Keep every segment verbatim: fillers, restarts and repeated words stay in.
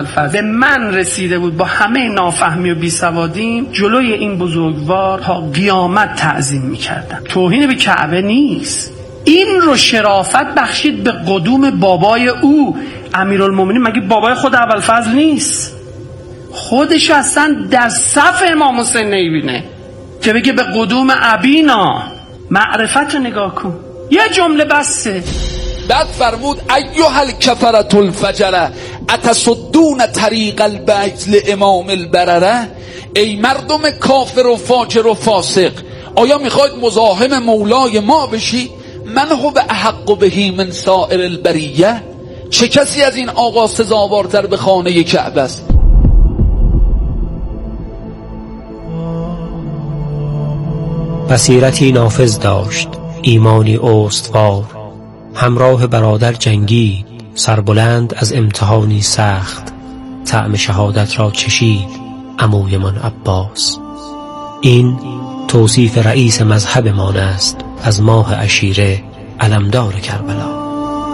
به من رسیده بود با همه نافهمی و بیسوادیم، جلوی این بزرگوار تا قیامت تعظیم میکردم. توهین به کعبه نیست. این رو شرافت بخشید به قدوم بابای او امیرالمومنین. مگه بابای خود ابوالفضل نیست؟ خودش اصلا در صف امام حسین نمیبینه که بگه به قدوم ابینا. معرفت رو نگاه کن، یه جمله بسه. بعد فرمود ایها الکفرة الفجره اتصدون طریق البیت لامام البرره. ای مردم کافر و فاجر و فاسق، آیا میخواید مزاحم مولای ما بشی؟ من هو احق بهی من سائر البریه. چه کسی از این آقا سزاوارتر به خانه کعبه است؟ بصیرتی نافذ داشت، ایمانی استوار، همراه برادر جنگید، سربلند از امتحانی سخت، طعم شهادت را چشید عموی من عباس. این توصیف رئیس مذهب ما است از ماه عشیره علمدار کربلا.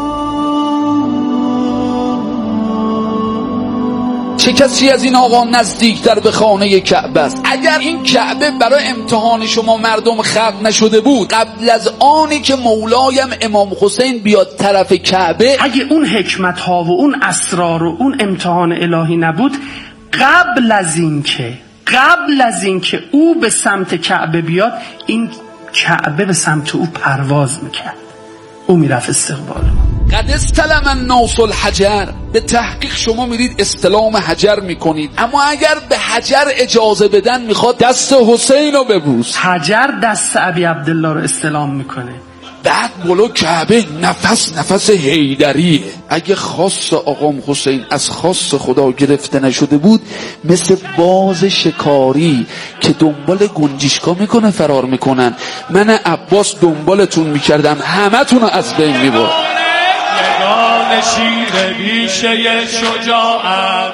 چه کسی از این آقا نزدیکتر به خانه کعبه است؟ اگر این کعبه برای امتحان شما مردم خلق نشده بود، قبل از آنی که مولایم امام حسین بیاد طرف کعبه، اگه اون حکمت ها و اون اسرار و اون امتحان الهی نبود، قبل از این که قبل از این که او به سمت کعبه بیاد، این کعبه به سمت او پرواز میکرد، او میرفت استقبال. قد استلم الناس الحجر. به تحقیق شما میرید استلام حجر میکنید، اما اگر به حجر اجازه بدن میخواد دست حسین رو ببوس. حجر دست ابی عبدالله رو استلام میکنه. بعد بلو کعبه نفس نفس حیدریه. اگه خاص آقام حسین از خاص خدا گرفته نشده بود، مثل باز شکاری که دنبال گنجشکا میکنه فرار میکنن، من عباس دنبالتون میکردم، همه تون رو از بین میبرد. یگان شیر بیشه شجاعت،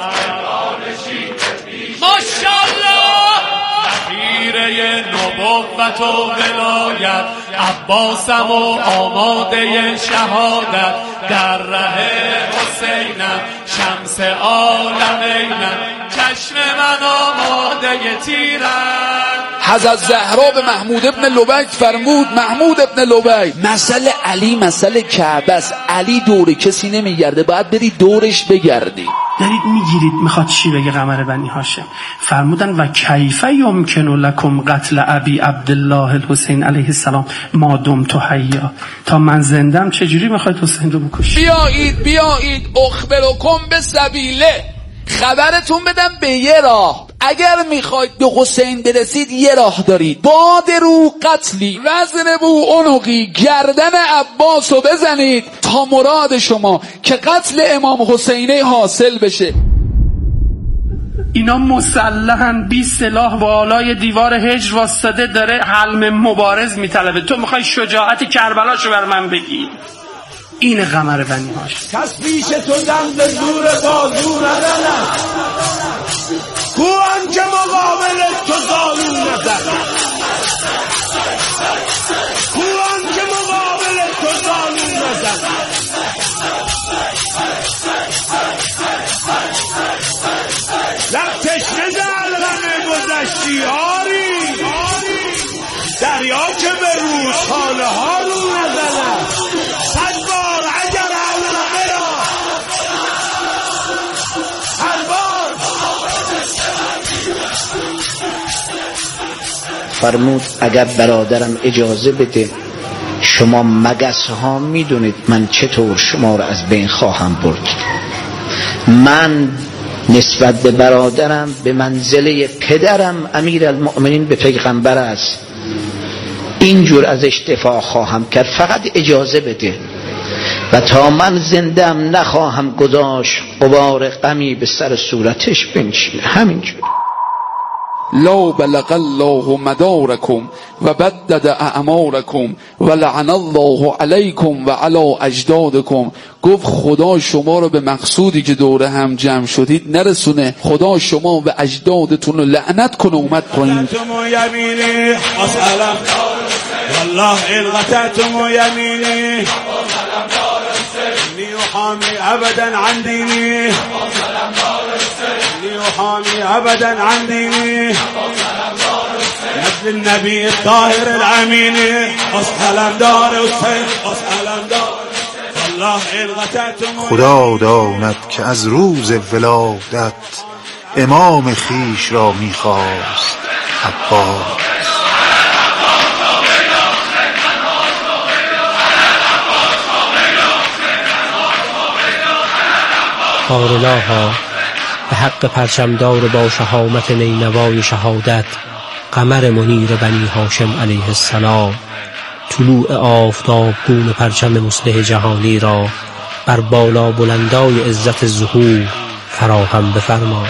ماشاءالله خیره نبوت و ولایت، عباسم و آماده شهادت، در ره حسینم شمس عالمینم، چشم من آماده تیرم. حضرت زهرا به محمود ابن لبیک فرمود محمود ابن لبیک، مسئله علی مسئله کعبه است. علی دور کسی نمیگرده، باید بری دورش بگردی. دارید میگیرید میخواد چی بگه قمر بنی هاشم؟ فرمودن و کیف یمکن لکم قتل ابی عبدالله الحسین علیه السلام ما دمت حیا. تا من زندم چجوری میخواید حسین رو بکشید؟ بیایید بیایید اخبرکم به سبیله، خبرتون بدم به یه راه. اگر میخواید به حسین برسید یه راه دارید، باد رو قتلی وزن بو عنقی، گردن عباس رو بزنید تا مراد شما که قتل امام حسینه حاصل بشه. اینا مسلحن بی سلاح والای دیوار هجر واسطه، داره حلم مبارز میطلبه. تو میخوای شجاعت کربلاشو بر من بگی؟ این قمر بنی هاش. کس پیش تو دم به زور بازو ندارم، کوان که مقابل تو زالو ندارم، کوان که مقابل تو زالو ندارم. لب تشنه در غم گذشتی آری، دریا که به روز حاله ها رو ندارم. صد بار اگر علمه را هر بار. فرمود اگر برادرم اجازه بده، شما مگس ها میدونید من چطور شما را از بین خواهم برد. من نسبت به برادرم به منزله پدرم امیر المؤمنین به پیغمبر است، اینجور ازش دفاع خواهم کرد، فقط اجازه بده. و تا من زندم نخواهم گذاشت غبار غمی به سر صورتش بنشینه. همینجور. لا بلغ الله مدارکم و بدد اعمارکم و لعن الله علیکم و علی اجدادکم. گفت خدا شما رو به مقصودی که دوره هم جمع شدید نرسونه، خدا شما به اجدادتون رو لعنت کنه اومد پایین. والله الغتتم يميني ليحامي أبدا عن ديني ليحامي أبدا عن ديني ابن النبي الطاهر الأمين أصحلم دار حسین أصحلم دار الله الغتت. خدا داند که از روز ولادت امام خیش را میخواست عباس. بارلاها به حق پرچمدار با شهامت نینوای شهادت قمر منیر بنی هاشم علیه السلام، طلوع آفتاب گون پرچم مصلح جهانی را بر بالا بلندای عزت ظهور فراهم بفرما.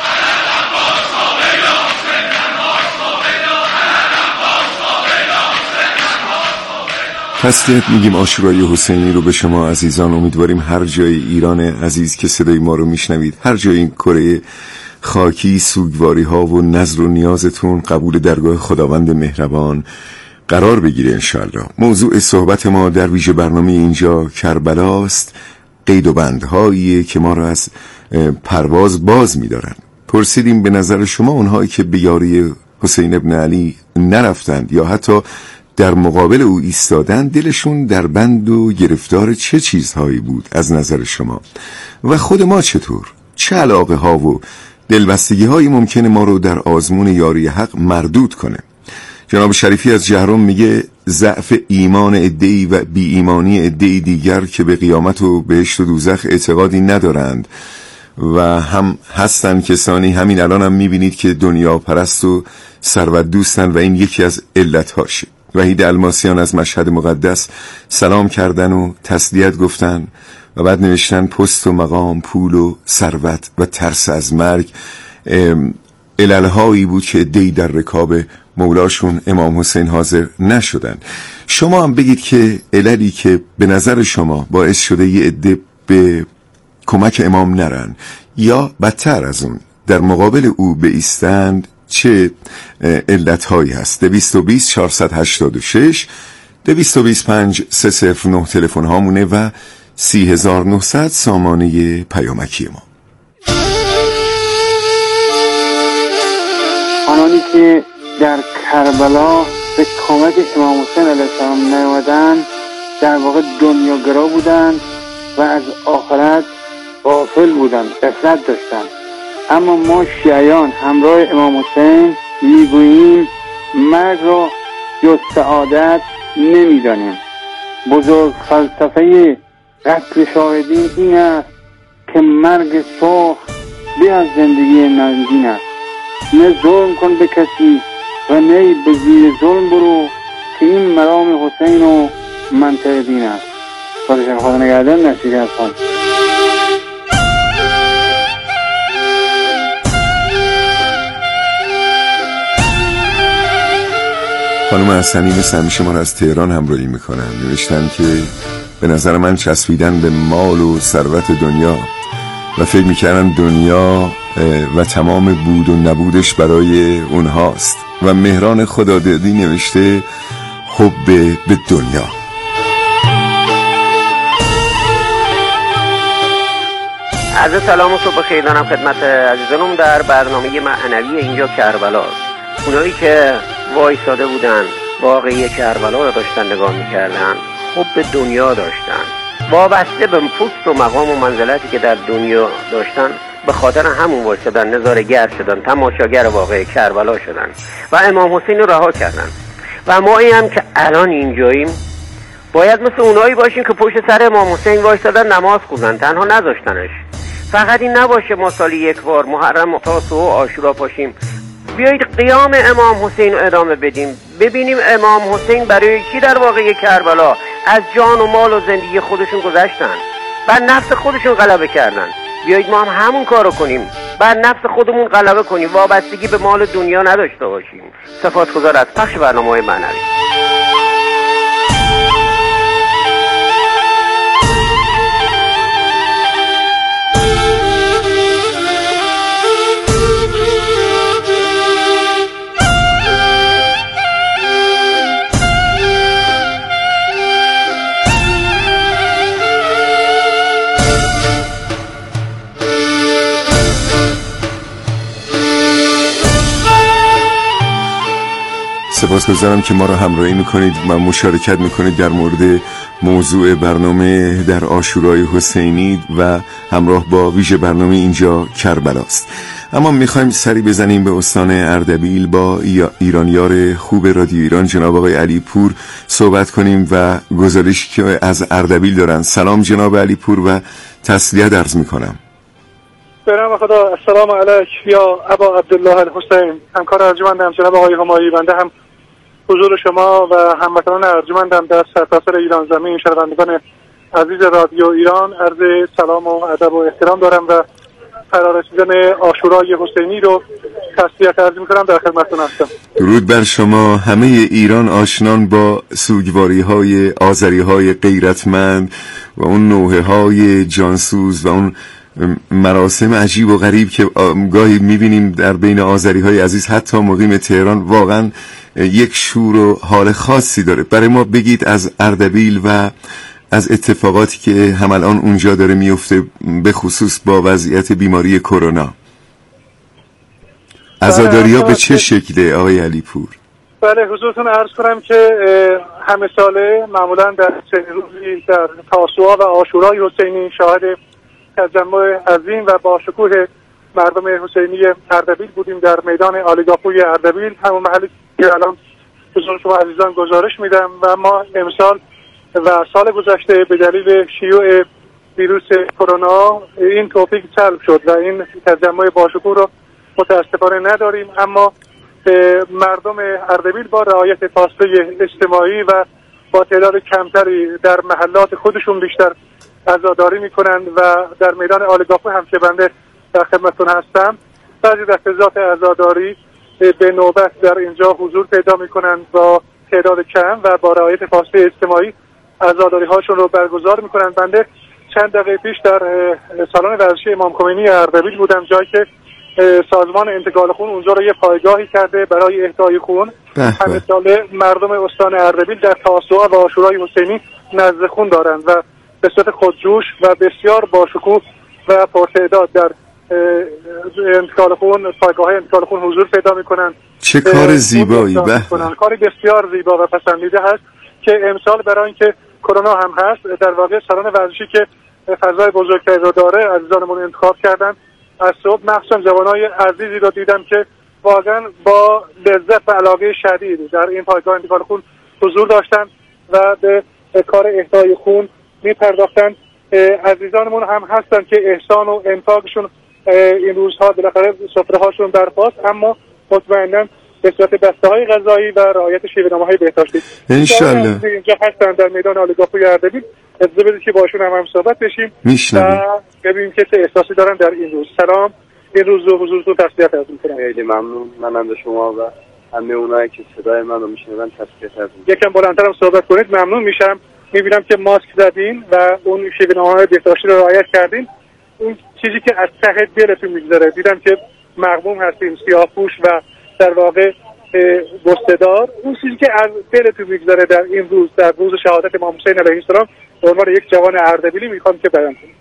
تسلیت میگیم عاشورای حسینی رو به شما عزیزان. امیدواریم هر جای ایران عزیز که صدای ما رو میشنوید، هر جای این کره خاکی، سوگواری ها و نظر و نیازتون قبول درگاه خداوند مهربان قرار بگیره انشاءالله. موضوع صحبت ما در ویژه برنامه اینجا کربلاست. قید و بندهاییه که ما رو از پرواز باز میدارن. پرسیدیم به نظر شما اونهایی که به یاری حسین ابن علی نرفتند یا حتی در مقابل او ایستادن، دلشون در بند و گرفتار چه چیزهایی بود از نظر شما؟ و خود ما چطور؟ چه علاقه ها و دلبستگی هایی ممکنه ما رو در آزمون یاری حق مردود کنه؟ جناب شریفی از جهرم میگه ضعف ایمان عده‌ای و بی ایمانی عده‌ای دیگر که به قیامت و بهشت و دوزخ اعتقادی ندارند و هم هستن کسانی همین الان هم میبینید که دنیا پرست و ثروت دوستن و این یکی از علتهاشه. وحید الماسیان از مشهد مقدس سلام کردن و تسلیت گفتن و بعد نوشتن پست و مقام، پول و ثروت و ترس از مرگ عللهایی بود که عده‌ای در رکاب مولاشون امام حسین حاضر نشدن. شما هم بگید که عللی که به نظر شما باعث شده یه عده به کمک امام نرن یا بدتر از اون در مقابل او بایستند چه علتهایی هست؟ دویست و بیست چهارصد و هشتاد و شش دویست و بیست پنج سه صفر نه تلفن هامونه و سی هزار و نهصد سامانه پیامکی ما. آنانی که در کربلا به کمک امام حسین علیه السلام نیامدند در واقع دنیاگرا بودند و از آخرت غافل بودند، غفلت داشتند. اما ما شیعیان همراه امام حسین میگوییم مرگ را جز سعادت نمیدانیم. بزرگ فلسفه قتل شاهدین این است که مرگ سرخ به از زندگی ننگین است. نه ظلم کن به کسی و نه به زیر ظلم برو که این مرام حسین و منطقه دین است. خودشان خدا نگهدار. نصیری هستم. خانم حسنی مثل همیشه ما را از تهران همراهی میکنن. نوشتن که به نظر من چسبیدن به مال و ثروت دنیا و فکر میکردن دنیا و تمام بود و نبودش برای اونهاست. و مهران خدادادی نوشته حب به دنیا. عرض سلام و صبح خیر دارم خدمت عزیزانم در برنامه معنوی اینجا کربلا. اونایی که وایساده بودن واقعی کربلا رو داشتن نگاه میکردن، حب دنیا داشتن، وابسته به پست و مقام و منزلتی که در دنیا داشتن، به خاطر همون وایسادن، نظاره‌گر شدن، تماشاگر واقعی کربلا شدن و امام حسین رو رها کردن. و ما این هم که الان اینجاییم باید مثل اونایی باشیم که پشت سر امام حسین وایسادن نماز خوندن، تنها نذاشتنش. فقط این نباشه ما سالی یک بار محرم و تاسوع و عاشورا پاشیم. بیایید قیام امام حسین رو ادامه بدیم، ببینیم امام حسین برای کی در واقع کربلا از جان و مال و زندگی خودشون گذشتن، بر نفس خودشون غلبه کردن. بیایید ما هم همون کارو کنیم، بر نفس خودمون غلبه کنیم، وابستگی به مال دنیا نداشته باشیم. سپاسگزار از پخش برنامه‌های معنوی. سپاسگزارم که ما را همراهی میکنید و مشارکت میکنید در مورد موضوع برنامه در عاشورای حسینی و همراه با ویژه برنامه اینجا کربلاست. اما میخوایم سری بزنیم به استان اردبیل با ایرانیار خوب رادیو ایران جناب آقای علی پور صحبت کنیم و گزارشی که از اردبیل دارن. سلام جناب علی پور و تسلیت عرض میکنم. به نام خدا. السلام علیک یا ابا عبدالله الحسین. همکار ارجمندم جناب آقای همایی، بنده هم حضور شما و هموطنان ارجمندم در سرتاسر ایران زمین، شنوندگان عزیز رادیو ایران عرض سلام و ادب و احترام دارم و فرارسیدن عاشورای حسینی رو تسلیت عرض می‌کنم، در خدمتتون هستم. درود بر شما. همه ایران آشنان با سوگواری‌های آذری‌های غیرتمند و اون نوحه‌های جانسوز و اون مراسم عجیب و غریب که گاهی می‌بینیم در بین آذری‌های عزیز حتی مقیم تهران، واقعاً یک شور و حال خاصی داره. برای ما بگید از اردبیل و از اتفاقاتی که هم الان اونجا داره میفته، به خصوص با وضعیت بیماری کرونا. عزاداری‌ها به چه شکله آقای علی پور؟ بله، حضورتون عرض کنم که همه ساله معمولا در سه روزی در تاسوعا و عاشورای حسینی شاهد تجمع عظیم و با شکوه مردم حسینی اردبیل بودیم در میدان عالیگاپوی اردبیل، همون محلی که الان حضور شما عزیزان گزارش میدم. و ما امسال و سال گذشته به دلیل شیوع ویروس کرونا این توفیق سلب شد و این تجمع باشکوه رو متاسفانه نداریم، اما مردم اردبیل با رعایت فاصله اجتماعی و با تعداد کمتری در محلات خودشون بیشتر عزاداری میکنند و در میدان عالیگاپوی هم که بنده در خدمتتون هستم، بعضی دسته‌زات عزاداری به نوبت در اینجا حضور پیدا میکنند با تعداد کم و با رعایت فاصله اجتماعی عزاداری هاشون رو برگزار میکنند. بنده چند دقیقه پیش در سالن ورزشی امام خمینی اردبیل بودم، جایی که سازمان انتقال خون اونجا رو یه پایگاهی کرده برای اهدای خون. همه ساله مردم استان اردبیل در تاسوعا و عاشورای حسینی نزد خون دارند و به صورت خودجوش و بسیار باشکوه و پرتعداد در انتقال خون، پایگاه انتقال خون حضور پیدا میکنند. چه کار زیبایی! به کاری بسیار زیبا و پسندیده هست که امسال برای اینکه کرونا هم هست، در واقع سالن ورزشی که فضای بزرگتری رو داره عزیزانمون انتخاب کردن. از صبح مخصوصا جوانای عزیزی رو دیدم که واقعا با لذت و علاقه شدید در این پایگاه انتقال خون حضور داشتن و به کار اهدای خون میپرداختن. عزیزانمون هم هستن که احسان و انفاقشون این روزها بالاخره سفره هاشون برپاست، اما مطمئنا به صورت بسته‌های غذایی و رعایت شیوه‌نامه‌های بهداشتی انشالله اینجا هستن در میدان عالیگاپوی اردبیل. اجازه بدید که باشون هم هم صحبت بشیم میشنویم و ببینیم که چه احساسی دارن در این روز. سلام، این روز رو حضورتون تسلیت عرض می‌کنم. خیلی ممنون. منم به شما و همه اونایی که صدای منو میشنون تسلیت عرض می‌کنم. یکم بلندترم صحبت کنید ممنون میشم. می‌بینم که ماسک زدین و اون شیوه‌نامه‌های بهداشتی رو رعایت کردین. اون چیزی که از ته دلتون می‌گذره، دیدم که مغموم هستین، سیاه‌پوش و در واقع گستدار، اون چیزی که از دلتون می‌گذره در این روز، در روز شهادت امام حسین علیه السلام، به عنوان یک جوان اردبیلی میخوام که بیان کنید.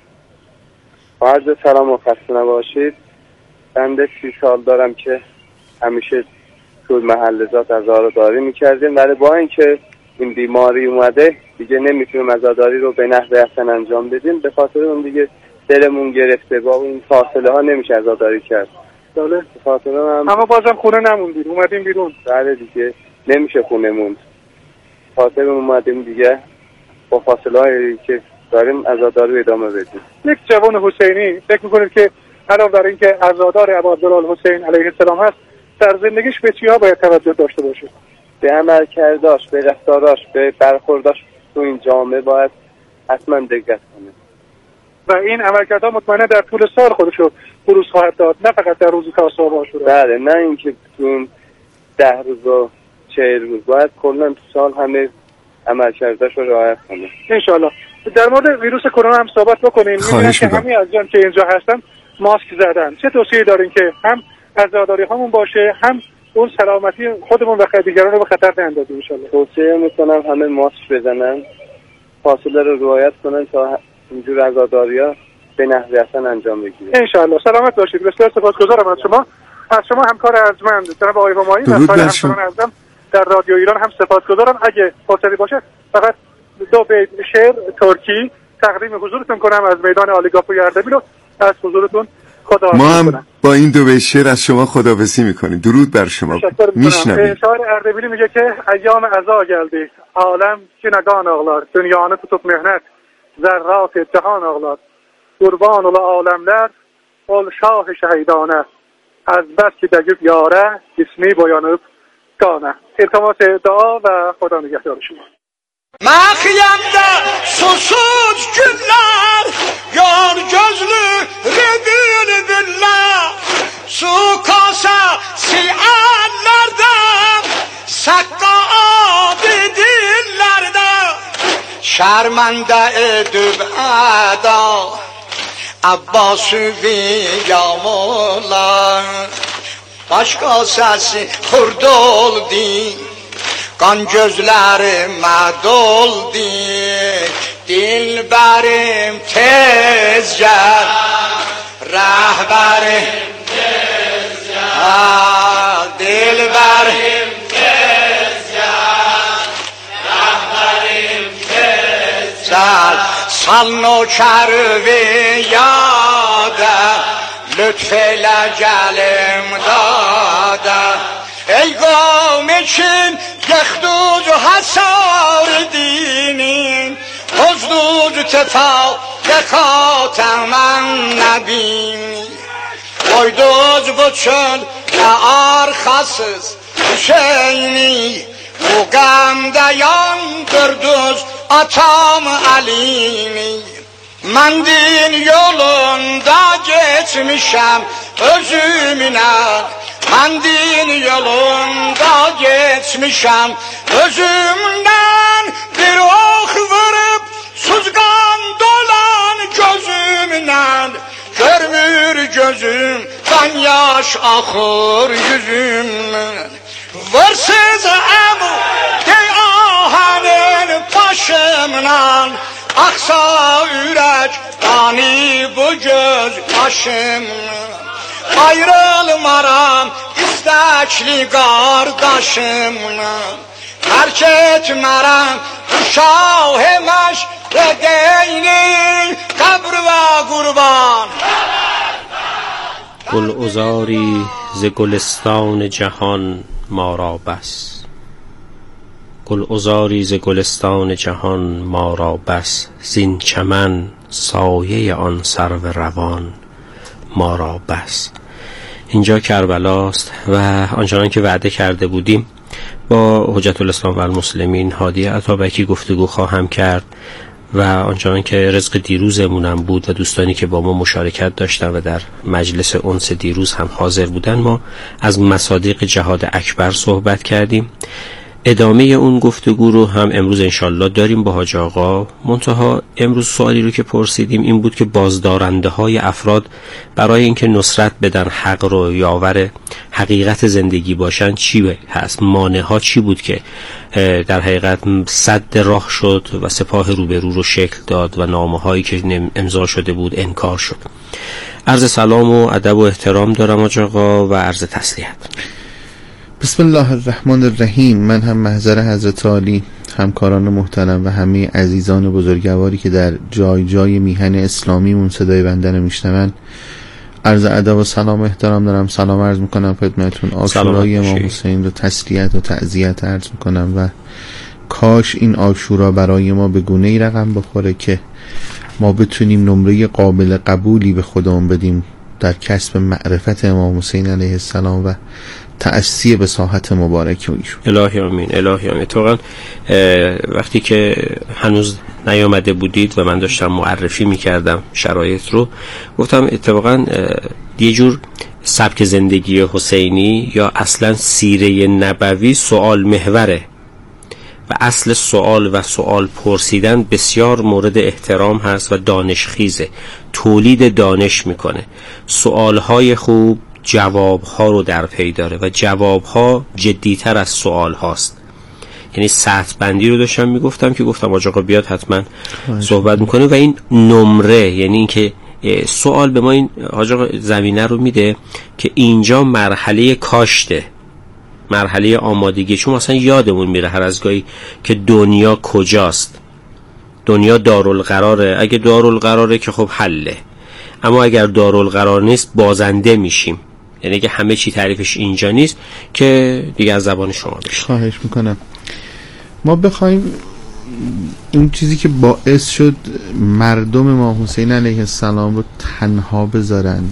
عرض سلام و خسته نباشید. بنده سی سال دارم که همیشه تو محلزات عزاداری میکردیم، ولی با اینکه این بیماری اومده دیگه نمیتونیم عزاداری رو به نحو احسن انجام بدیم، به خاطر اون دیگه دلمون گرفته، با این فاصله ها نمیشه عزاداری کرد. بله. به خاطر هم اما بازم خونه نموندیم، اومدیم بیرون. بله دیگه نمیشه خونه موند. خاطر اومدیم دیگه با فاصله هایی که داریم عزاداری ادامه بدیم. یک جوان حسینی فکر میکنید که علاوه بر اینکه عزادار ابا عبدالله الحسین علیه السلام هست، در زندگیش به چی‌ها باید توجه داشته باشه؟ به عمل کرداش، به رفتاراش، به برخورداش تو این جامعه باید حتما دقت کنه و این عملکردها مطمئنا در طول سال خودشو بروز خواهد داد، نه فقط در روز تاسوعا و عاشورا. بله، نه اینکه تو این ده روز و چهل روز، باید کلا تو سال همه عملکرداش رو رعایت کنه انشالله. در مورد ویروس کرونا هم صحبت بکنیم. می‌بینم که همه از جان که اینجا هستن ماسک زدن. چه توصیه‌ای دارین که هم عزاداری هامون باشه، هم اون سلامتی خودمون و دیگران رو به خطر نندازیم انشالله؟ توصیه میکنم همه ماسک بزنن، فاصله رو رعایت کنن تا اینجور عزاداری‌ها به نحوی احسن انجام بگیره انشالله. سلامت باشید. بسیار سپاسگزارم از شما، از شما همکار ارجمند جناب آقای همایی و سایر همکاران ازم در رادیو ایران هم سپاسگزارم. اگه فرصتی باشه فقط دو بیت شعر ترکی تقدیم حضورتون کنم از میدان آلیگاپوی اردبیل رو از حضورتون خدا ما هم کنم. با این دو بیت شعر از شما خداحافظی میکنیم. درود بر شما. میشنویم. شاعر اردبیلی میگه که ایام عزا geldi عالم که نگان ağlar dünyanı tutup mehnet zerrat جهان ağlar قربان العالمler ol şah şehidane از بس که دگیب یاره اسمی boyanıp gane. التماس دعا و خدا نگهدار شما. Mahiyemde susuz günler, yar gözlü bülbüller, su kasası ellerden, sakka abi dillerden, şermende edip eda, Abbas-ı Viyamolar, başka sesi hurd oldu, kan gözlerime doldu, dilberim tez gel, rehberim tez gel, dilberim tez gel, rehberim tez gel, sal nökervi yâde, lütfeyle gelim dâde. Ey kavm için yakdud hasar dinin, bozdud tefavvekat men nebini, koydud bu çöl arkasız Hüseyin'i, bu gamde yandırdız atam Ali'ni. Ben din yolunda geçmişem özümüne, ben din yolunda geçmişem özümden, bir ok vurup suzgan dolan gözümden, görmür gözüm ben yaş akır yüzümden. Vırsız ebu dey ahenin başımdan, aksa ürek dani bu göz başımdan. Ayrılmaram istekli kardeşimle, terk etmerem şah-ı meşredeyni, kabr ve kurban. گل عذاری ز گلستان جهان ما را بس، گل عذاری ز گلستان جهان ما را بس، زین چمن سایه آن سرو روان ما را بس. اینجا کربلاست و آنچنان که وعده کرده بودیم با حجت الاسلام و المسلمین هادی عطابکی گفتگو خواهم کرد و آنچنان که رزق دیروزمونم بود و دوستانی که با ما مشارکت داشتن و در مجلس انس دیروز هم حاضر بودن، ما از مصادیق جهاد اکبر صحبت کردیم. ادامه اون گفتگو رو هم امروز انشالله داریم با حاج آقا. منتها امروز سوالی رو که پرسیدیم این بود که بازدارنده های افراد برای اینکه نصرت بدن، حق رو یاور حقیقت زندگی باشن چی هست؟ مانع ها چی بود که در حقیقت سد راه شد و سپاه روبرو رو شکل داد و نامه هایی که امضا شده بود انکار شد؟ عرض سلام و ادب و احترام دارم حاج آقا و عرض تسلیت. بسم الله الرحمن الرحیم. من هم محضر حضرت عالی، همکاران محترم و همه عزیزان بزرگواری که در جای جای میهن اسلامیمون صدای بنده رو میشنون عرض ادب و سلام و احترام دارم. سلام عرض میکنم خدمتتون. عاشورای امام حسین رو تسلیت و تعزیت عرض میکنم و کاش این عاشورا برای ما به گونه‌ای رقم بخوره که ما بتونیم نمره قابل قبولی به خودمون بدیم در کسب معرفت امام حسین علیه السلام و تأسی به ساحت مبارک و ایشون. الهی آمین، الهی آمین. اتفاقا وقتی که هنوز نیامده بودید و من داشتم معرفی میکردم شرایط رو، گفتم اتفاقا یه جور سبک زندگی حسینی یا اصلا سیره نبوی سوال محوره و اصل سوال و سوال پرسیدن بسیار مورد احترام هست و دانشخیزه، تولید دانش میکنه. سوالهای خوب جوابها رو در پی داره و جوابها جدیتر از سوال هاست. یعنی سطح بندی رو داشتم میگفتم که گفتم آج آقا بیاد حتما صحبت میکنه و این نمره، یعنی این که سوال به ما این آج آقا زمینه رو میده که اینجا مرحله کاشته، مرحله آمادگی، چون مثلا یادمون میره هر از گاهی که دنیا کجاست. دنیا دارالقراره، اگه دارالقراره که خب حله، اما اگر دارالقرار نیست بازنده میشیم، یعنی که همه چی تعریفش اینجا نیست که دیگه از زبان شما بشه. خواهش میکنم. ما بخوایم این چیزی که باعث شد مردم امام حسین علیه السلام رو تنها بذارن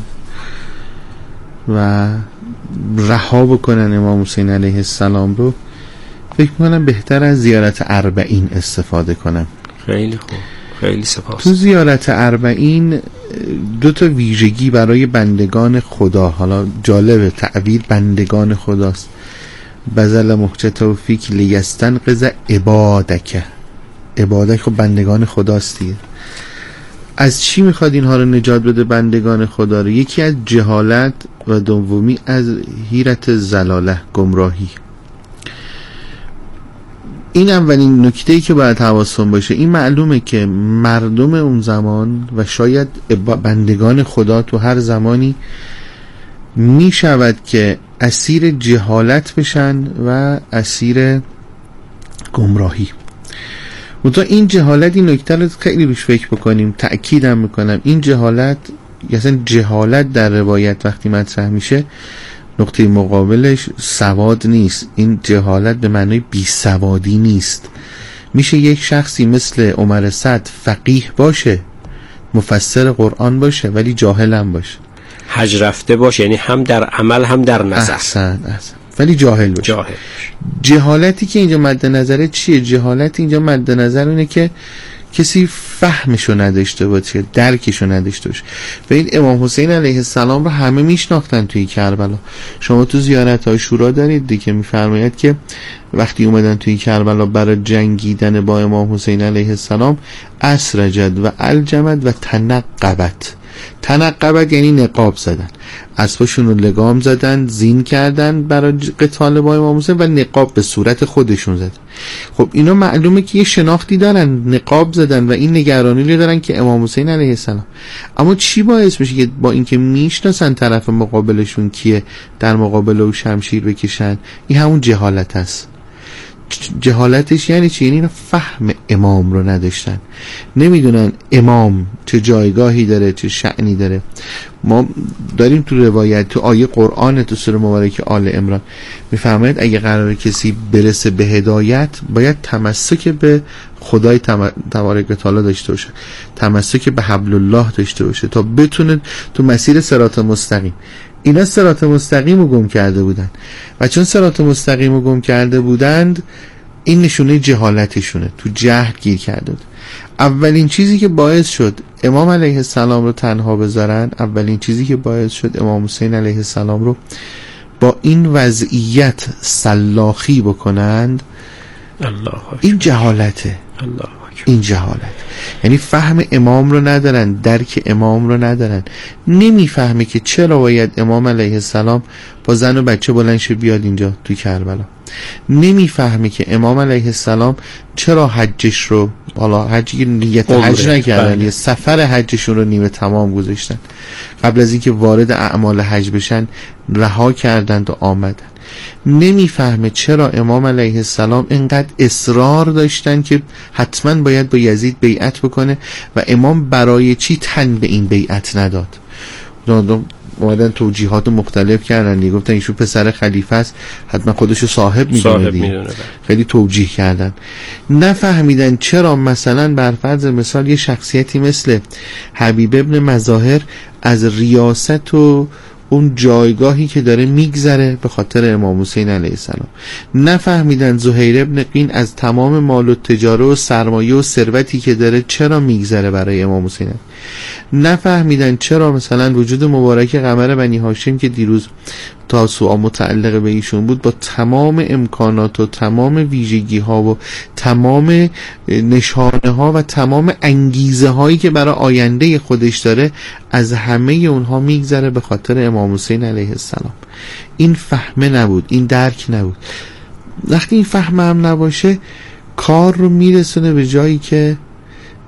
و رها بکنن امام حسین علیه السلام رو، فکر میکنم بهتر از زیارت اربعین استفاده کنم. خیلی خوب، خیلی سپاس. تو زیارت اربعین دو تا ویژگی برای بندگان خدا، حالا جالب تعبیر بندگان خداست، بذل محجت توفیق لیستن قضا عبادک، عبادک خب بندگان خداست دیگه. از چی میخواد اینها رو نجات بده بندگان خدا رو؟ یکی از جهالت و دومی از حیرت زلاله، گمراهی. این اولین نکته‌ای که باید حواسون باشه. این معلومه که مردم اون زمان و شاید بندگان خدا تو هر زمانی میشود که اسیر جهالت بشن و اسیر گمراهی. منتها این جهالت، این نکته رو خیلی روش فکر بکنیم، تأکیدم میکنم این جهالت، اصلا جهالت در روایت وقتی مطرح میشه نقطه مقابلش سواد نیست. این جهالت به معنای بی سوادی نیست. میشه یک شخصی مثل عمر سعد فقیه باشه، مفسر قرآن باشه، ولی جاهل هم باشه، حج رفته باشه، یعنی هم در عمل هم در نظر. احسن احسن ولی جاهل باشه. جاهل. جهالتی که اینجا مد نظره چیه؟ جهالت اینجا مد نظر اینه که کسی فهمشو نداشته باشه، درکشو نداشته باشه. و این امام حسین علیه السلام رو همه میشناختن توی کربلا. شما تو زیارت های شورا دارید دیگه، میفرماید که وقتی اومدن توی کربلا برای جنگیدن با امام حسین علیه السلام، اسرجد و الجمد و تنقبت. تنقبت یعنی نقاب زدن، اسباشون رو لگام زدن، زین کردن برای قتال با امام حسین و نقاب به صورت خودشون زدن. خب اینا معلومه که یه شناختی دارن، نقاب زدن و این نگرانی رو دارن که امام حسین علیه السلام. اما چی باعث میشه که با اینکه میشناسن طرف مقابلشون کیه، در مقابل او شمشیر بکشن؟ این همون جهالت است. جهالتش یعنی چی؟ یعنی فهم امام رو نداشتن، نمیدونن امام چه جایگاهی داره، چه شأنی داره. ما داریم تو روایت، تو آیه قرآن، تو سوره مبارکه آل عمران میفرماید اگه قراره کسی برسه به هدایت باید تمسک به خدای تبارک و تعالی داشته باشه، تمسک به حبل الله داشته باشه تا بتونه تو مسیر صراط مستقیم. اینا صراط مستقیم رو گم کرده بودن و چون صراط مستقیم رو گم کرده بودند این نشونه جهالتشونه، تو جهل گیر کرده بود. اولین چیزی که باعث شد امام علیه السلام رو تنها بذارن، اولین چیزی که باعث شد امام حسین علیه السلام رو با این وضعیت سلاخی بکنند، الله این جهالته. الله این جهالت یعنی فهم امام رو ندارن، درک امام رو ندارن. نمیفهمه که چرا باید امام علیه السلام با زن و بچه بلند شه بیاد اینجا توی کربلا. نمیفهمه که امام علیه السلام چرا حجش رو، حالا حجی نیت حج نکردن، یه سفر حجشون رو نیمه تمام گذاشتن، قبل از اینکه وارد اعمال حج بشن رها کردند و آمدن. نمیفهمه چرا امام علیه السلام اینقدر اصرار داشتن که حتما باید با یزید بیعت بکنه و امام برای چی تن به این بیعت نداد. اومدن توجیهات مختلف کردن دیگه، گفتن ایشون پسر خلیفه است حتما خودشو صاحب میدونه دیگه، خیلی توجیه کردن. نفهمیدن چرا مثلا بر فرض مثال یه شخصیتی مثل حبیب ابن مظاهر از ریاست و اون جایگاهی که داره میگذره به خاطر امام حسین علیه السلام. نفهمیدن زهیر ابن قین از تمام مال و تجاره و سرمایه و ثروتی که داره چرا میگذره برای امام حسین. نفهمیدن چرا مثلا وجود مبارک قمر بنی هاشم که دیروز تاسوعا متعلق به ایشون بود، با تمام امکانات و تمام ویژگی ها و تمام نشانه ها و تمام انگیزه هایی که برای آینده خودش داره، از همه اونها میگذره به خاطر امام حسین علیه السلام. این فهمه نبود، این درک نبود. وقتی این فهمه هم نباشه کار رو میرسونه به جایی که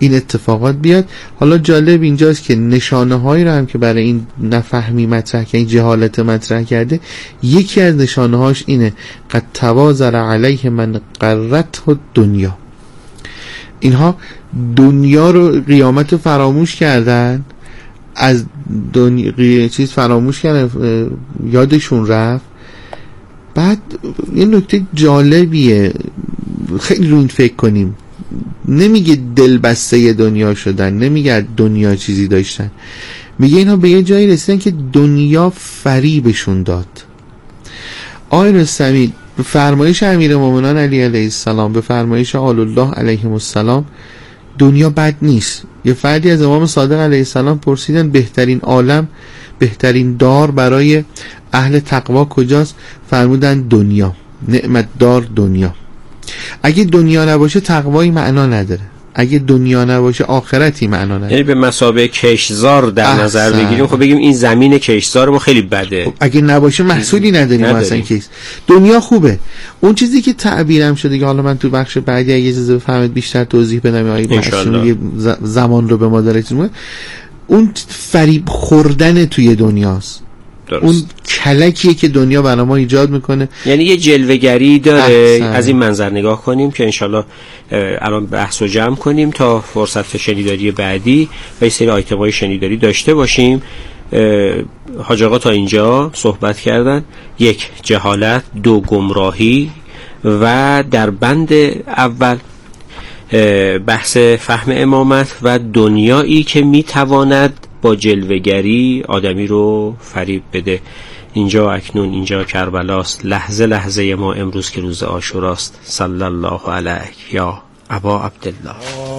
این اتفاقات بیاد. حالا جالب اینجاست که نشانه هایی رو هم که برای این نفهمی مطرح کرده، این جهالت مطرح کرده، یکی از نشانه هاش اینه قد توازر علیه من قرته دنیا. اینها دنیا رو، قیامت رو فراموش کردن، از دنیا چیز فراموش کردن، یادشون رفت. بعد یه نکته جالبیه، خیلی رو این فکر کنیم. نمیگه دل بسته دنیا شدن، نمیگه دنیا چیزی داشتن، میگه اینها به یه جایی رسیدن که دنیا فریبشون داد. آقای رستمی به فرمایش امیرالمومنین علی علیه السلام، به فرمایش آل الله علیهم السلام، دنیا بد نیست. یه فردی از امام صادق علیه السلام پرسیدن بهترین عالم، بهترین دار برای اهل تقوا کجاست؟ فرمودن دنیا، نعمت دار دنیا. اگه دنیا نباشه تقوایی معنا نداره، اگه دنیا نباشه آخرتی معنا نداره. یعنی به مثابه کشزار در احسن. نظر بگیریم، خب بگیم این زمین کشزار ما خیلی بده. خب اگه نباشه محصولی نداریم, نداریم. اصلا کیس دنیا خوبه. اون چیزی که تعبیرم شده که حالا من تو بخش بعدی اگه اجازه بفرمایید بیشتر توضیح بدم، آقای زمان رو به ما داره چیز، اون فریب خوردن توی دنیاست. درست. اون کلکیه که دنیا برای ما ایجاد میکنه، یعنی یه جلوه‌گری داره. احسن. از این منظر نگاه کنیم که انشالله الان بحث رو جمع کنیم تا فرصت شنیداری بعدی و یه سری آیتم‌های شنیداری داشته باشیم. حاج آقا تا اینجا صحبت کردن: یک، جهالت، دو، گمراهی، و در بند اول بحث فهم امامت و دنیایی که میتواند با جلوه‌گری آدمی رو فریب بده. اینجا اکنون، اینجا کربلاست، لحظه لحظه ما امروز که روز عاشوراست. صلی الله علیک یا ابا عبدالله.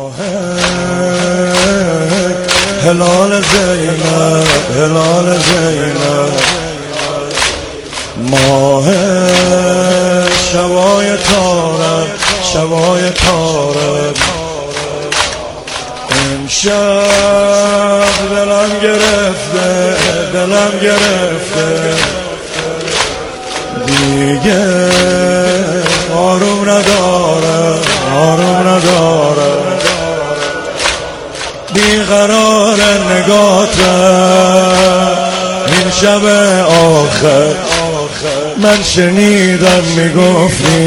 هلال زینب، هلال زینب، ماه شبای تارم، شبای تارم، امشب دلم گرفته، دلم گرفته، دیگه آروم نداره، آروم نداره، بیقرار نگاتم این شب آخر. من شنیدم میگفتی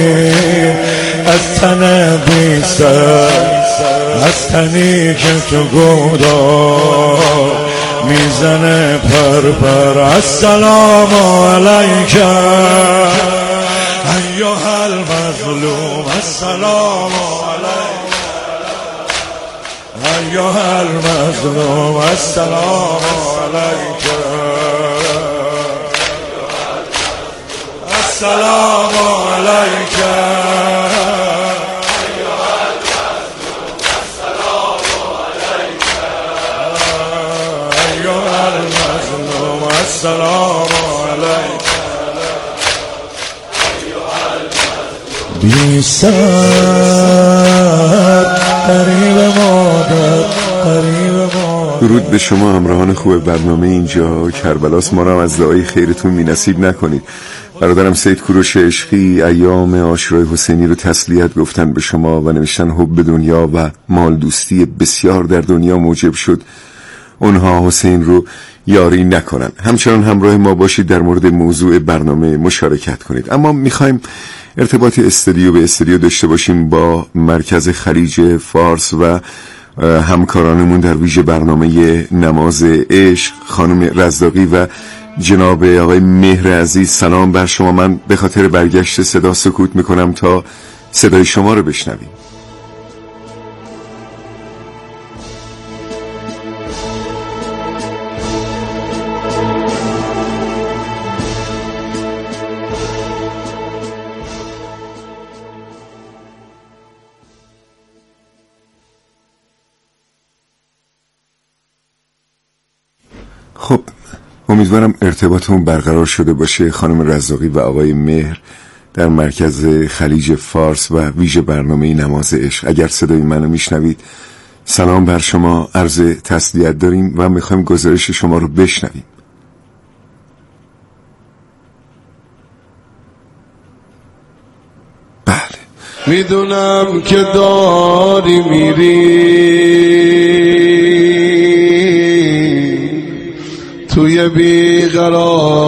از تن بیستر، از تنی که تو گودار میزنه پر پر. السلام علیکم ایها المظلوم، السلام علیکم ایها المظلوم، السلام علیکم السلام علیکم السلام علیکم بی سر قریب مادر، قریب مادر. درود به شما همراهان خوب برنامه اینجا کربلاس. ما را از دعای خیرتون می نصیب نکنید. برادرم سید کوروش عشقی ایام عاشورای حسینی رو تسلیت گفتن به شما و نوشتن حب دنیا و مال دوستی بسیار در دنیا موجب شد اونها حسین رو یاری نکنن. همچنان همراه ما باشید، در مورد موضوع برنامه مشارکت کنید. اما میخوایم ارتباط استودیو به استودیو داشته باشیم با مرکز خلیج فارس و همکارانمون در ویژه برنامه نماز عشق، خانم رزاقی و جناب آقای مهر عزیز. سلام بر شما. من به خاطر برگشت صدا سکوت میکنم تا صدای شما رو بشنویم. خب امیدوارم ارتباطمون برقرار شده باشه. خانم رزاقی و آقای مهر در مرکز خلیج فارس و ویژه برنامه نماز عشق. اگر صدای منو میشنوید سلام بر شما، عرض تسلیت داریم و میخوایم گزارش شما رو بشنویم. بله میدونم که داری میری توی بیقرار